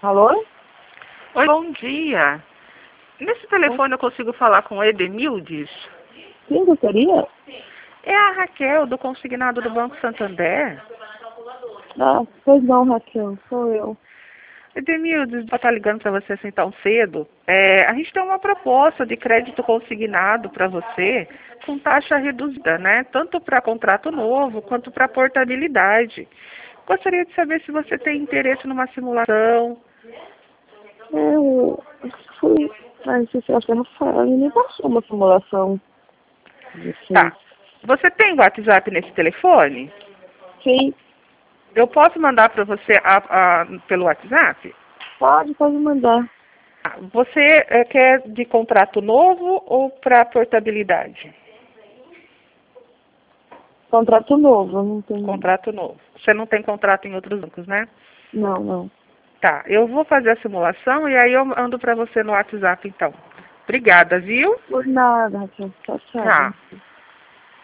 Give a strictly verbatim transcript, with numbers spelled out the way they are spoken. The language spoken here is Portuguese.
Alô? Oi, bom dia. Nesse telefone eu consigo falar com o Edemildes? Quem gostaria? É a Raquel, do consignado do Banco Santander. Ah, pois não, Raquel, sou eu. Edemildes, vou estar ligando para você assim tão cedo. É, a gente tem uma proposta de crédito consignado para você com taxa reduzida, né? Tanto para contrato novo quanto para portabilidade. Gostaria de saber se você tem interesse numa simulação. Eu fui, mas se você não fala, me passou uma simulação. Tá. Você tem WhatsApp nesse telefone? Sim, Eu posso mandar para você a- a- pelo WhatsApp? pode, pode mandar. Ah, Você eh, quer de contrato novo ou para portabilidade? Contrato novo, não tem. Contrato novo. Você não tem contrato em outros bancos, né? Não, não. Tá, eu vou fazer a simulação e aí eu mando para você no WhatsApp então. Obrigada, viu? Por nada, Raquel. Tchau, tchau. Tchau.